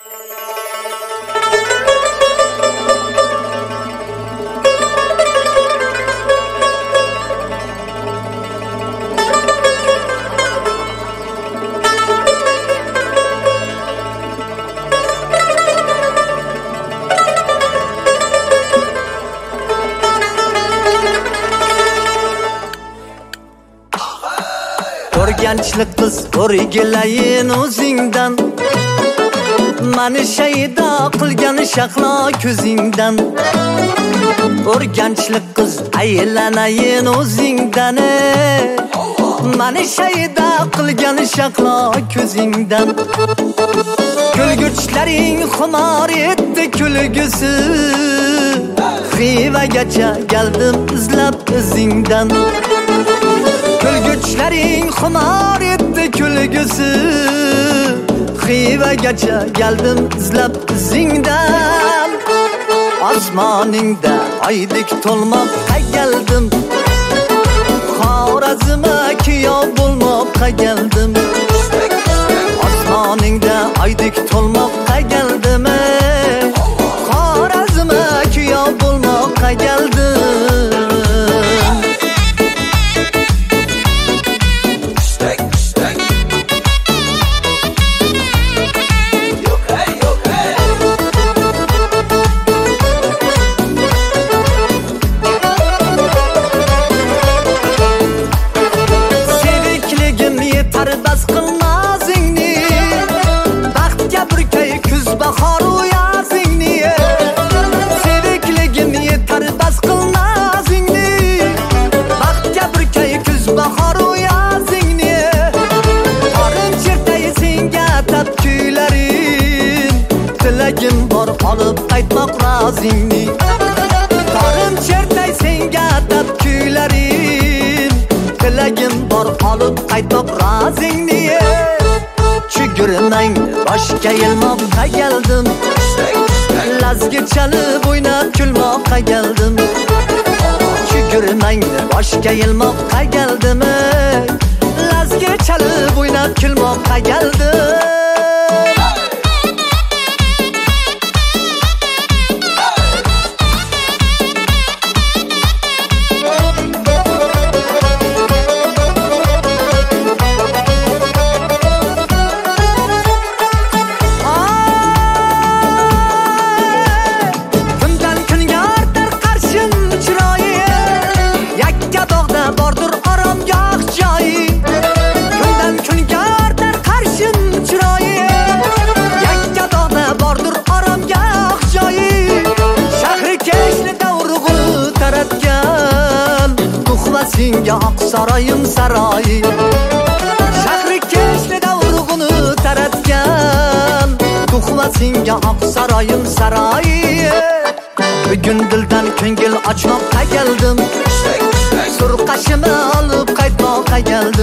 O'rganchlik qiz o'rgilayin o'zingdan, mani shayda qilgan shaqlo ko'zingdan. O'rganchlik qiz aylanayin o'zingdan, mani shayda qilgan shaqlo ko'zingdan. Kulgichlaring xumor etdi kulgusi, xivagacha keldim izlab o'zingdan. Kulgichlaring xumor etdi kulgusi, xivagacha keldim izlab izingdan. Osmoningda oydek to'lmoqqa keldim, Xorazmga kuyov bo'lmoqqa keldim. Osmoningda oydek to'lmoqqa keldim, Xorazmga kuyov bo'lmoqqa keldim. Tilagim bor olib qaytmoq rozingni, qorim chertay senga atab kuylarim. Tilagim bor olib qaytmoq rozingni, chugurmang boshga yilmoqqa keldim, lazgi chalib o'ynab kulmoqqa keldim. Chugurmang boshga yilmoqqa keldim, lazgi chalib o'ynab kulmoqqa keldim. Senga Oqsaroyim saroyi, shahri kechlida urg'uni taratgan. Tuhva senga Oqsaroyim saroyi, bugun dildan ko'ngil ochmoqqa keldim, surqashimni olib qaytmoqqa keldim.